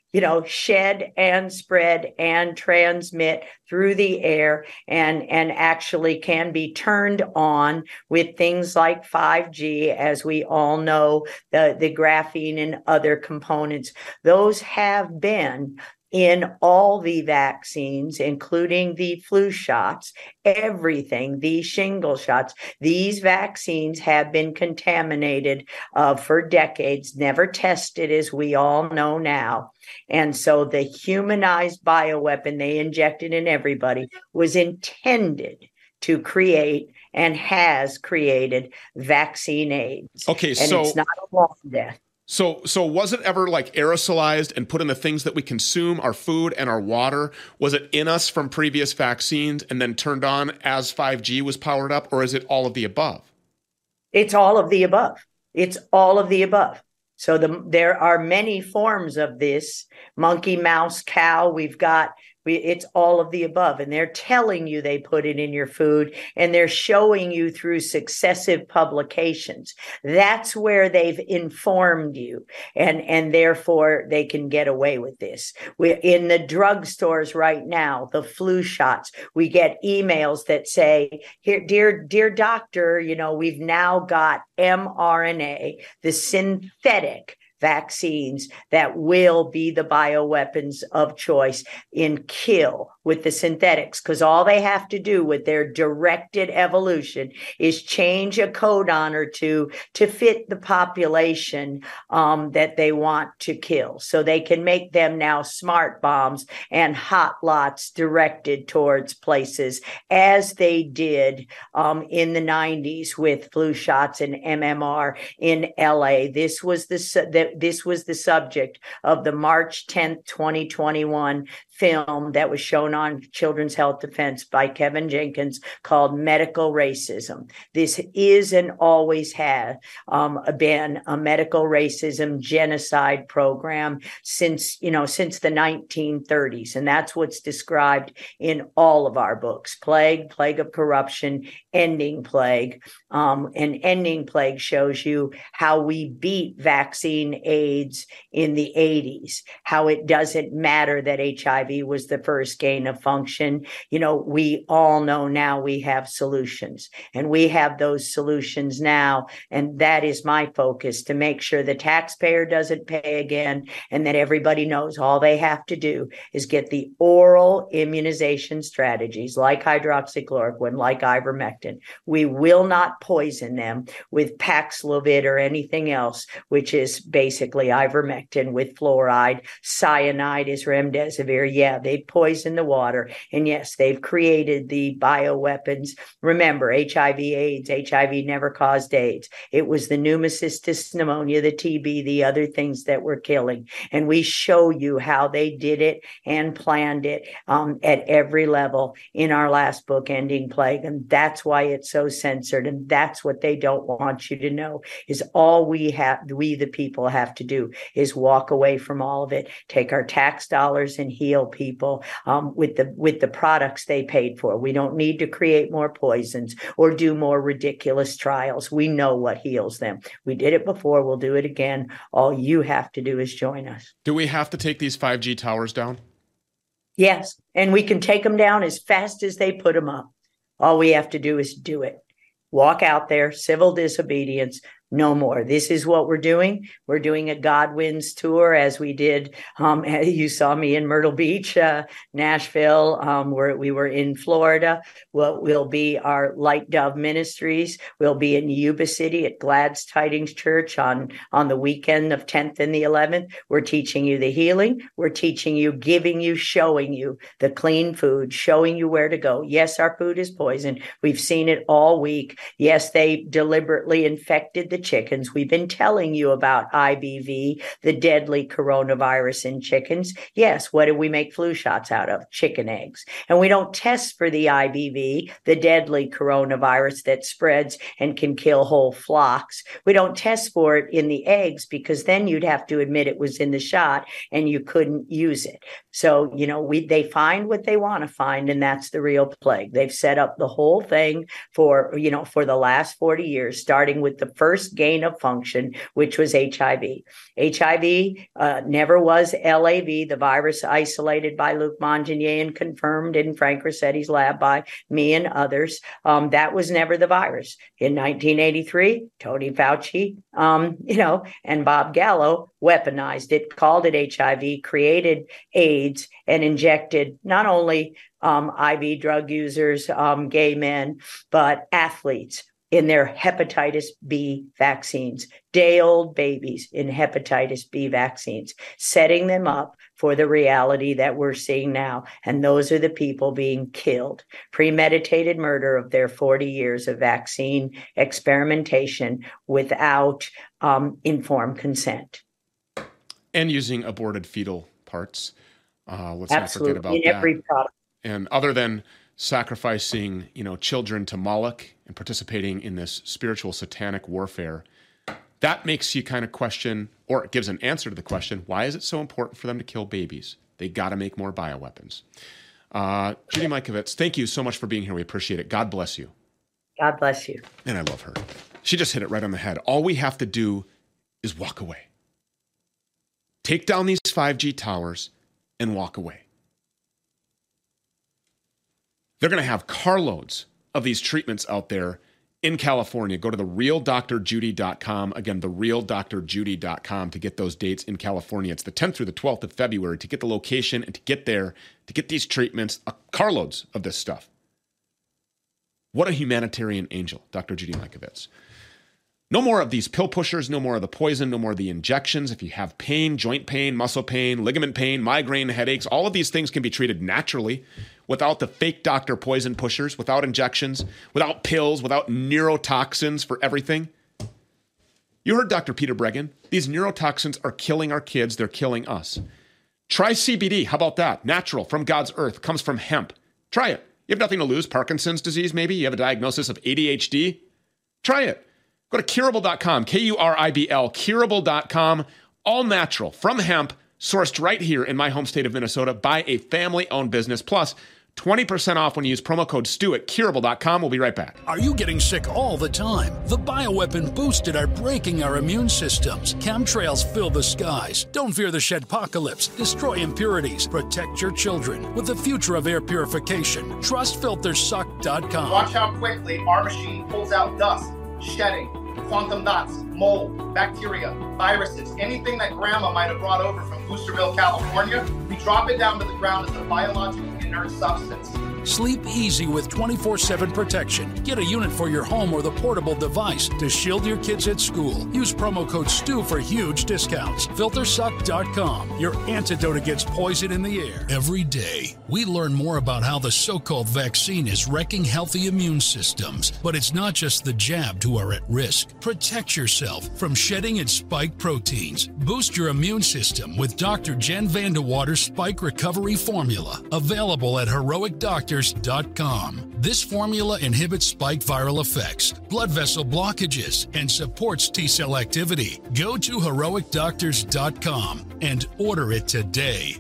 shed and spread and transmit through the air, and actually can be turned on with things like 5G, as we all know, the graphene and other components. Those have been in all the vaccines, including the flu shots, everything, the shingle shots. These vaccines have been contaminated for decades, never tested, as we all know now. And so the humanized bioweapon they injected in everybody was intended to create and has created vaccine AIDS. Okay, and so it's not a long death. So was it ever like aerosolized and put in the things that we consume, our food and our water? Was it in us from previous vaccines and then turned on as 5G was powered up, or is it all of the above? It's all of the above. It's all of the above. So there are many forms of this: monkey, mouse, cow. It's all of the above. And they're telling you they put it in your food, and they're showing you through successive publications. That's where they've informed you. And therefore they can get away with this. We're in the drugstores right now, the flu shots. We get emails that say, "Here, dear doctor, we've now got mRNA, the synthetic vaccines that will be the bioweapons of choice in kill with the synthetics," because all they have to do with their directed evolution is change a codon or two to fit the population that they want to kill. So they can make them now smart bombs and hot lots directed towards places, as they did in the 90s with flu shots and MMR in LA. This was the subject of the March 10th, 2021 film that was shown on Children's Health Defense by Kevin Jenkins, called Medical Racism. This is and always has been a medical racism genocide program since the 1930s. And that's what's described in all of our books: Plague of Corruption, Ending Plague. And Ending Plague shows you how we beat vaccine AIDS in the 80s, how it doesn't matter that HIV was the first gain of function. We all know now we have solutions, and we have those solutions now. And that is my focus, to make sure the taxpayer doesn't pay again, and that everybody knows all they have to do is get the oral immunization strategies like hydroxychloroquine, like ivermectin. We will not poison them with Paxlovid or anything else, which is basically ivermectin with fluoride. Cyanide is remdesivir. Yeah, they poison the water. And yes, they've created the bioweapons. Remember, HIV/AIDS, HIV never caused AIDS. It was the pneumocystis pneumonia, the TB, the other things that were killing. And we show you how they did it and planned it at every level in our last book, Ending Plague. And that's why it's so censored. And that's what they don't want you to know, is all we the people have to do is walk away from all of it, take our tax dollars and heal people with the products they paid for. We don't need to create more poisons or do more ridiculous trials. We know what heals them. We did it before. We'll do it again. All you have to do is join us. Do we have to take these 5G towers down? Yes. And we can take them down as fast as they put them up. All we have to do is do it. Walk out there, civil disobedience, no more. This is what we're doing. We're doing a God Wins tour, as we did. You saw me in Myrtle Beach, Nashville, where we were in Florida. What will be our Light Dove Ministries. We'll be in Yuba City at Glad's Tidings Church on the weekend of 10th and the 11th. We're teaching you the healing. We're teaching you, giving you, showing you the clean food, showing you where to go. Yes, our food is poisoned. We've seen it all week. Yes, they deliberately infected the chickens. We've been telling you about IBV, the deadly coronavirus in chickens. Yes, what do we make flu shots out of? Chicken eggs. And we don't test for the IBV, the deadly coronavirus that spreads and can kill whole flocks. We don't test for it in the eggs, because then you'd have to admit it was in the shot and you couldn't use it. So, they find what they want to find, and that's the real plague. They've set up the whole thing for the last 40 years, starting with the first gain of function, which was HIV. HIV never was LAV, the virus isolated by Luc Montagnier and confirmed in Frank Rossetti's lab by me and others. That was never the virus. In 1983, Tony Fauci, and Bob Gallo weaponized it, called it HIV, created AIDS, and injected not only IV drug users, gay men, but athletes in their hepatitis B vaccines, day-old babies in hepatitis B vaccines, setting them up for the reality that we're seeing now. And those are the people being killed. Premeditated murder of their 40 years of vaccine experimentation without informed consent. And using aborted fetal parts. Let's Absolutely. not forget about in that. Every product. And other than sacrificing, children to Moloch and participating in this spiritual satanic warfare, that makes you kind of question, or it gives an answer to the question, why is it so important for them to kill babies? They got to make more bioweapons. Judy Mikovits, thank you so much for being here. We appreciate it. God bless you. God bless you. And I love her. She just hit it right on the head. All we have to do is walk away. Take down these 5G towers and walk away. They're going to have carloads of these treatments out there in California. Go to therealdrjudy.com. Again, therealdrjudy.com to get those dates in California. It's the 10th through the 12th of February to get the location and to get there, to get these treatments, carloads of this stuff. What a humanitarian angel, Dr. Judy Mikovits. No more of these pill pushers, no more of the poison, no more of the injections. If you have pain, joint pain, muscle pain, ligament pain, migraine, headaches, all of these things can be treated naturally without the fake doctor poison pushers, without injections, without pills, without neurotoxins for everything. You heard Dr. Peter Breggin. These neurotoxins are killing our kids. They're killing us. Try CBD. How about that? Natural, from God's earth, comes from hemp. Try it. You have nothing to lose. Parkinson's disease, maybe. You have a diagnosis of ADHD. Try it. Go to Curable.com, Kuribl, Curable.com, all natural, from hemp, sourced right here in my home state of Minnesota by a family-owned business. Plus, 20% off when you use promo code STU at Curable.com. We'll be right back. Are you getting sick all the time? The bioweapon boosted are breaking our immune systems. Chemtrails fill the skies. Don't fear the shedpocalypse. Destroy impurities. Protect your children with the future of air purification. TrustFilterSuck.com. Watch how quickly our machine pulls out dust, shedding, quantum dots, mold, bacteria, viruses, anything that grandma might have brought over from Boosterville, California. We drop it down to the ground as a biologically inert substance. Sleep easy with 24/7 protection. Get a unit for your home or the portable device to shield your kids at school. Use promo code STU for huge discounts. Filtersuck.com, your antidote against poison in the air. Every day, we learn more about how the so-called vaccine is wrecking healthy immune systems. But it's not just the jabbed who are at risk. Protect yourself from shedding its spike proteins. Boost your immune system with Dr. Jen Vandewater's Spike Recovery Formula, available at HeroicDoctors.com. This formula inhibits spike viral effects, blood vessel blockages, and supports T-cell activity. Go to HeroicDoctors.com and order it today.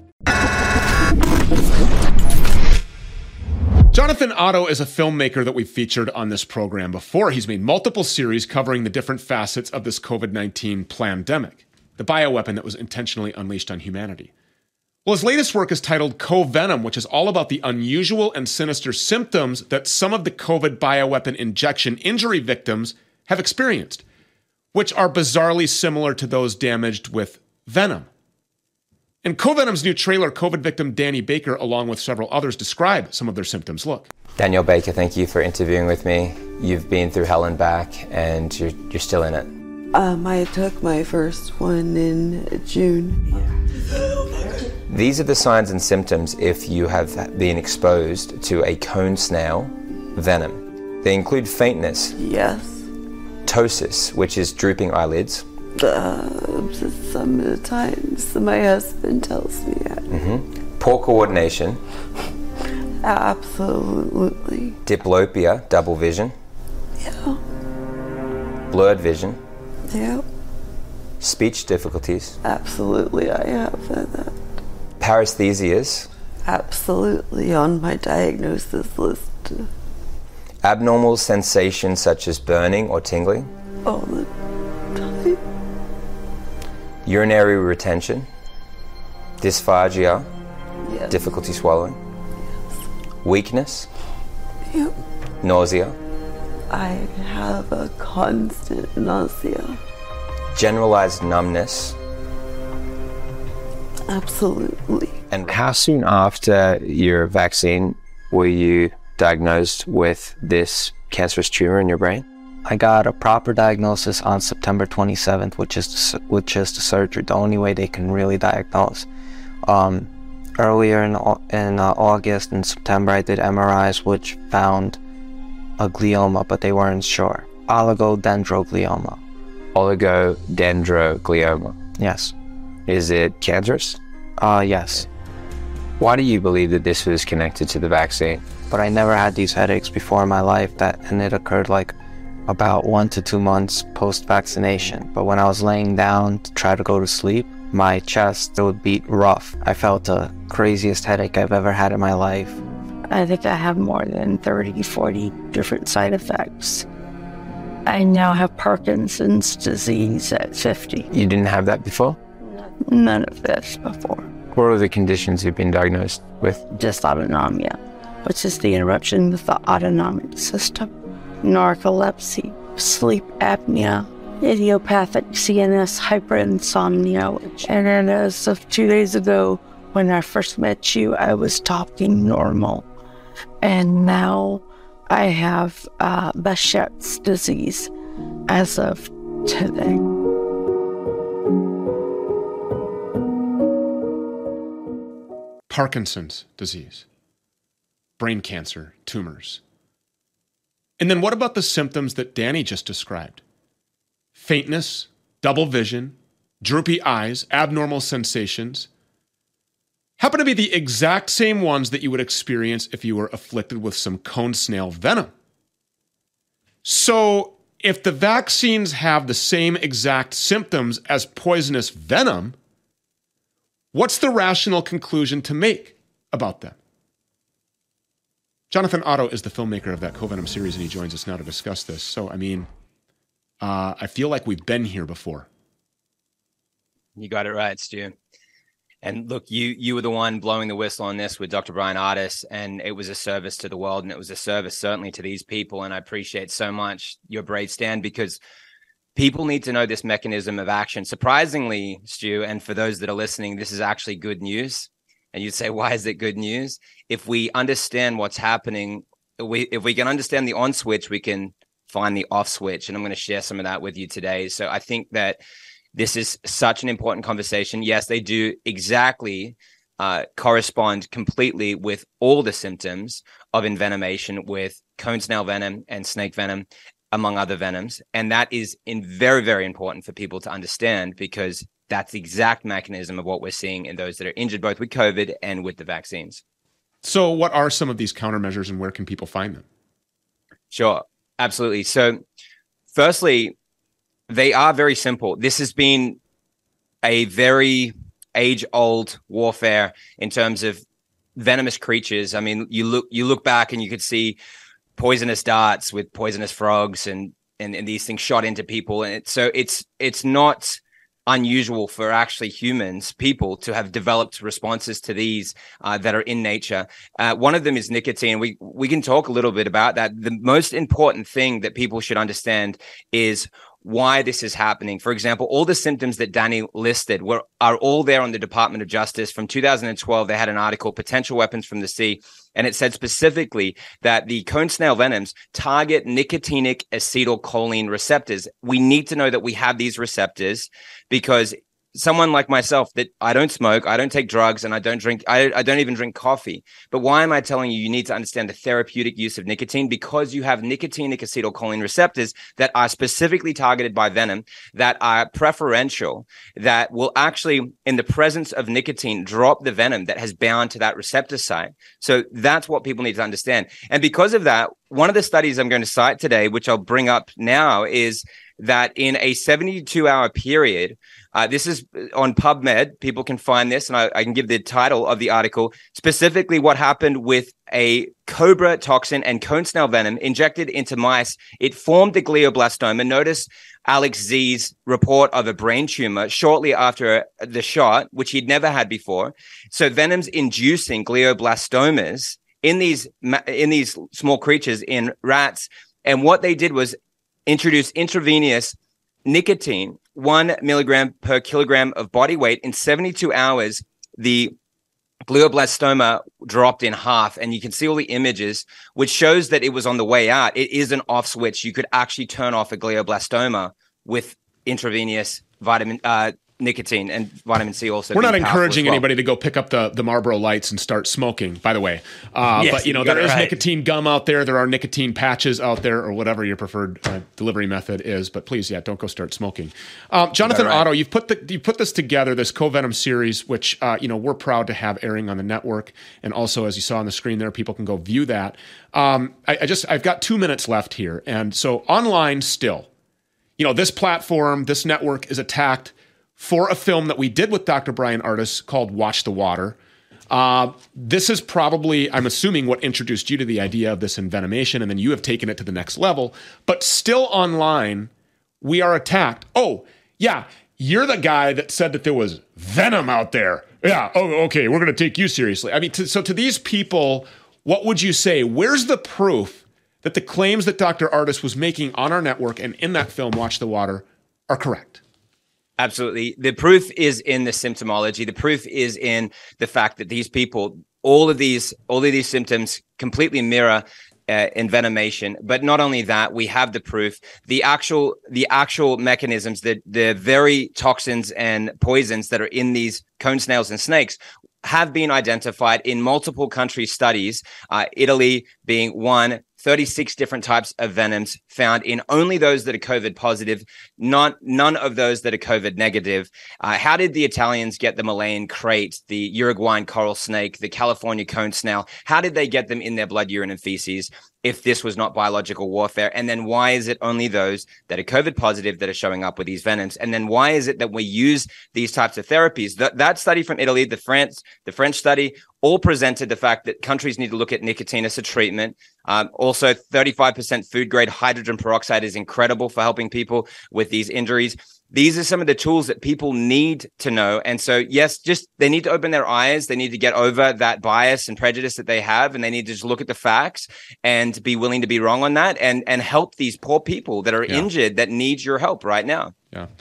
Jonathan Otto is a filmmaker that we've featured on this program before. He's made multiple series covering the different facets of this COVID-19 pandemic, the bioweapon that was intentionally unleashed on humanity. Well, his latest work is titled CoVenom, which is all about the unusual and sinister symptoms that some of the COVID bioweapon injection injury victims have experienced, which are bizarrely similar to those damaged with venom. In CoVenom's new trailer, COVID victim Danny Baker, along with several others, describe some of their symptoms. Look. Danielle Baker, thank you for interviewing with me. You've been through hell and back, and you're still in it. I took my first one in June. These are the signs and symptoms if you have been exposed to a cone snail venom. They include faintness. Yes. Ptosis, which is drooping eyelids. Sometimes my husband tells me that. Poor coordination. Absolutely. Diplopia, double vision. Yeah. Blurred vision. Yeah. Speech difficulties. Absolutely, I have that. Paresthesias. Absolutely on my diagnosis list. Abnormal sensations such as burning or tingling. All the time. Urinary retention. Dysphagia. Yes. Difficulty swallowing. Yes. Weakness. Yep. Nausea. I have a constant nausea. Generalized numbness. Absolutely. And how soon after your vaccine were you diagnosed with this cancerous tumor in your brain? I got a proper diagnosis on September 27th, which is the surgery, the only way they can really diagnose. Earlier in August and September, I did MRIs, which found a glioma, but they weren't sure. Oligodendroglioma. Oligodendroglioma. Yes. Is it cancerous? Yes. Why do you believe that this was connected to the vaccine? But I never had these headaches before in my life, and it occurred like about 1 to 2 months post-vaccination. But when I was laying down to try to go to sleep, my chest would beat rough. I felt the craziest headache I've ever had in my life. I think I have more than 30, 40 different side effects. I now have Parkinson's disease at 50. You didn't have that before? None of this before. What are the conditions you've been diagnosed with? Dysautonomia, which is the interruption of the autonomic system. Narcolepsy, sleep apnea, idiopathic CNS hyperinsomnia. And then as of 2 days ago, when I first met you, I was talking normal. And now I have Behçet's disease as of today. Parkinson's disease, brain cancer, tumors. And then what about the symptoms that Danny just described? Faintness, double vision, droopy eyes, abnormal sensations. Happen to be the exact same ones that you would experience if you were afflicted with some cone snail venom. So if the vaccines have the same exact symptoms as poisonous venom, what's the rational conclusion to make about them? Jonathan Otto is the filmmaker of that CoVenom series, and he joins us now to discuss this. So, I feel like we've been here before. You got it right, Stu. And look, you were the one blowing the whistle on this with Dr. Bryan Ardis, and it was a service to the world, and it was a service certainly to these people. And I appreciate so much your brave stand, because people need to know this mechanism of action. Surprisingly, Stu, and for those that are listening, this is actually good news. And you'd say, why is it good news? If we understand what's happening, if we can understand the on switch, we can find the off switch. And I'm going to share some of that with you today. So I think that this is such an important conversation. Yes, they do exactly correspond completely with all the symptoms of envenomation with cone snail venom and snake venom, among other venoms. And that is very, very important for people to understand, because that's the exact mechanism of what we're seeing in those that are injured both with COVID and with the vaccines. So what are some of these countermeasures and where can people find them? Sure, absolutely. So firstly, they are very simple. This has been a very age-old warfare in terms of venomous creatures. I mean, you look back and you could see poisonous darts with poisonous frogs and these things shot into people. And so it's not unusual for actually people to have developed responses to these that are in nature. One of them is nicotine. We can talk a little bit about that. The most important thing that people should understand is why this is happening. For example, all the symptoms that Danny listed are all there on the Department of Justice. From 2012, they had an article, Potential Weapons from the Sea, and it said specifically that the cone snail venoms target nicotinic acetylcholine receptors. We need to know that we have these receptors, because someone like myself, that I don't smoke, I don't take drugs, and I don't drink, I don't even drink coffee. But why am I telling you need to understand the therapeutic use of nicotine? Because you have nicotinic acetylcholine receptors that are specifically targeted by venom, that are preferential, that will actually, in the presence of nicotine, drop the venom that has bound to that receptor site. So that's what people need to understand. And because of that, one of the studies I'm going to cite today, which I'll bring up now, is that in a 72-hour period, this is on PubMed, people can find this, and I can give the title of the article, specifically what happened with a cobra toxin and cone snail venom injected into mice. It formed the glioblastoma. Notice Alex Z's report of a brain tumor shortly after the shot, which he'd never had before. So venom's inducing glioblastomas in these small creatures, in rats. And what they did was introduce intravenous nicotine, 1 milligram per kilogram of body weight. In 72 hours, the glioblastoma dropped in half, and you can see all the images, which shows that it was on the way out. It is an off switch. You could actually turn off a glioblastoma with intravenous nicotine, and vitamin C also. We're not encouraging anybody to go pick up the Marlboro Lights and start smoking, by the way. Yes, but there is nicotine gum out there. There are nicotine patches out there, or whatever your preferred delivery method is. But please, don't go start smoking. Jonathan Otto, you've put this together, this Covenom series, which we're proud to have airing on the network, and also, as you saw on the screen there, people can go view that. I've got 2 minutes left here, and so online still, this platform, this network is attacked for a film that we did with Dr. Bryan Ardis called Watch the Water. This is probably, I'm assuming, what introduced you to the idea of this envenomation, and then you have taken it to the next level. But still online, we are attacked. Oh, yeah, you're the guy that said that there was venom out there. Yeah, oh, okay, we're going to take you seriously. I mean, so to these people, what would you say? Where's the proof that the claims that Dr. Ardis was making on our network and in that film, Watch the Water, are correct? Absolutely. The proof is in the symptomology. The proof is in the fact that these people, all of these symptoms completely mirror envenomation. But not only that, we have the proof, the actual mechanisms, the very toxins and poisons that are in these cone snails and snakes have been identified in multiple country studies, Italy being one. 36 different types of venoms found in only those that are COVID positive, none of those that are COVID negative. How did the Italians get the Malayan crate, the Uruguayan coral snake, the California cone snail? How did they get them in their blood, urine, and feces if this was not biological warfare? And then why is it only those that are COVID positive that are showing up with these venoms? And then why is it that we use these types of therapies? That study from Italy, the French study, all presented the fact that countries need to look at nicotine as a treatment. Also, 35% food grade hydrogen peroxide is incredible for helping people with these injuries. These are some of the tools that people need to know. And so, yes, just they need to open their eyes. They need to get over that bias and prejudice that they have. And they need to just look at the facts and be willing to be wrong on that and help these poor people that are injured that need your help right now. Yeah.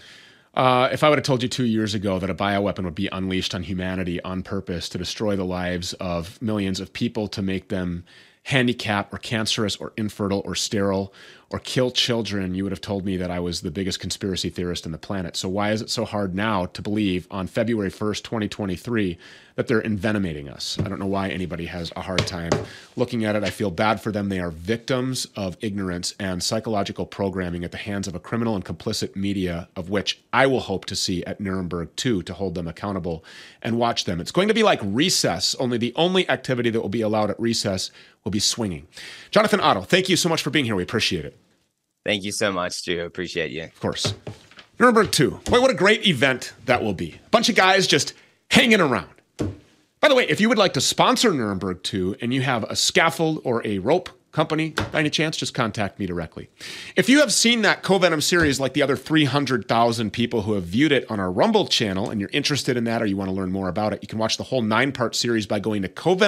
If I would have told you 2 years ago that a bioweapon would be unleashed on humanity on purpose to destroy the lives of millions of people, to make them handicapped or cancerous or infertile or sterile or kill children, you would have told me that I was the biggest conspiracy theorist on the planet. So why is it so hard now to believe on February 1st, 2023, that they're envenomating us? I don't know why anybody has a hard time looking at it. I feel bad for them. They are victims of ignorance and psychological programming at the hands of a criminal and complicit media, of which I will hope to see at Nuremberg 2 to hold them accountable and watch them. It's going to be like recess, only the only activity that will be allowed at recess will be swinging. Jonathan Otto, thank you so much for being here. We appreciate it. Thank you so much, Stu. Appreciate you. Of course. Nuremberg 2. Boy, what a great event that will be. A bunch of guys just hanging around. By the way, if you would like to sponsor Nuremberg 2 and you have a scaffold or a rope company, by any chance, just contact me directly. If you have seen that Co-Venom series like the other 300,000 people who have viewed it on our Rumble channel and you're interested in that or you want to learn more about it, you can watch the whole 9-part series by going to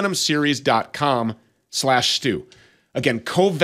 covenomseries.com/Stu. Again,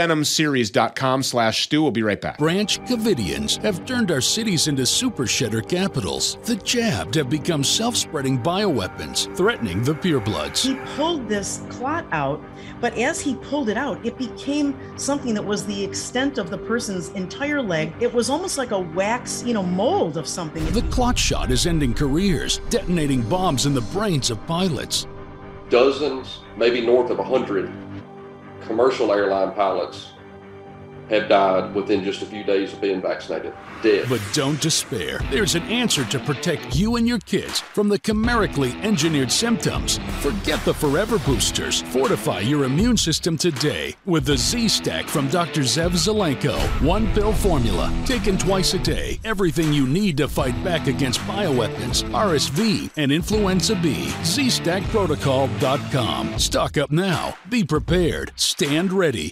covenomseries.com/Stu. We'll be right back. Branch Covidians have turned our cities into super shedder capitals. The jabbed have become self-spreading bioweapons, threatening the purebloods. He pulled this clot out, but as he pulled it out, it became something that was the extent of the person's entire leg. It was almost like a wax, mold of something. The clot shot is ending careers, detonating bombs in the brains of pilots. Dozens, maybe north of 100 commercial airline pilots have died within just a few days of being vaccinated. Dead. But don't despair. There's an answer to protect you and your kids from the chimerically engineered symptoms. Forget the forever boosters. Fortify your immune system today with the Z-Stack from Dr. Zev Zelenko. 1-pill formula, taken twice a day. Everything you need to fight back against bioweapons, RSV, and influenza B. ZStackProtocol.com. Stock up now. Be prepared. Stand ready.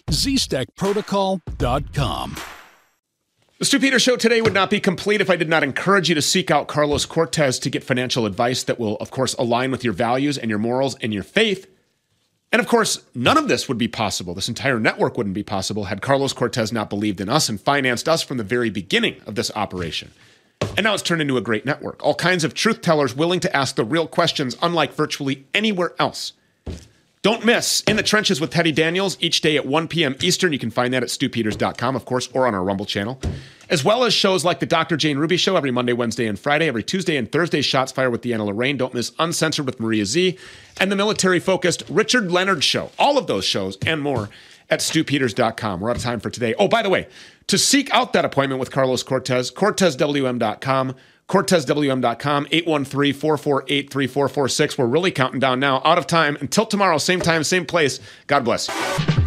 ZStackProtocol.com. The Stu Peters Show today would not be complete if I did not encourage you to seek out Carlos Cortez to get financial advice that will, of course, align with your values and your morals and your faith. And, of course, none of this would be possible. This entire network wouldn't be possible had Carlos Cortez not believed in us and financed us from the very beginning of this operation. And now it's turned into a great network. All kinds of truth tellers willing to ask the real questions, unlike virtually anywhere else. Don't miss In the Trenches with Teddy Daniels each day at 1 p.m. Eastern. You can find that at stupeters.com, of course, or on our Rumble channel, as well as shows like the Dr. Jane Ruby Show every Monday, Wednesday, and Friday, every Tuesday and Thursday, Shots Fired with Deanna Lorraine. Don't miss Uncensored with Maria Z, and the military-focused Richard Leonard Show. All of those shows and more at stupeters.com. We're out of time for today. Oh, by the way, to seek out that appointment with Carlos Cortez, CortezWM.com, CortezWM.com, 813-448-3446. We're really counting down now. Out of time. Until tomorrow, same time, same place. God bless.